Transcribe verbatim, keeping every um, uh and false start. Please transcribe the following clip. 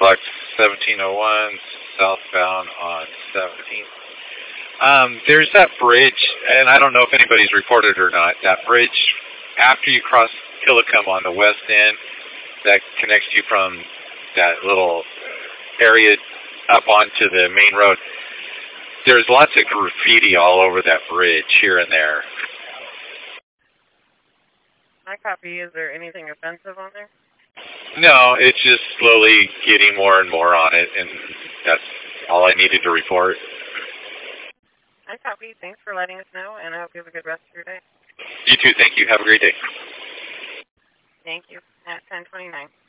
block seventeen oh one, southbound on seventeenth. Um, there's that bridge, and I don't know if anybody's reported or not, that bridge after you cross Killicum on the west end that connects you from that little area up onto the main road. There's lots of graffiti all over that bridge here and there. I copy. Is there anything offensive on there? No, it's just slowly getting more and more on it, and that's all I needed to report. I copy. Thanks for letting us know, and I hope you have a good rest of your day. You too. Thank you. Have a great day. Thank you. At ten twenty-nine.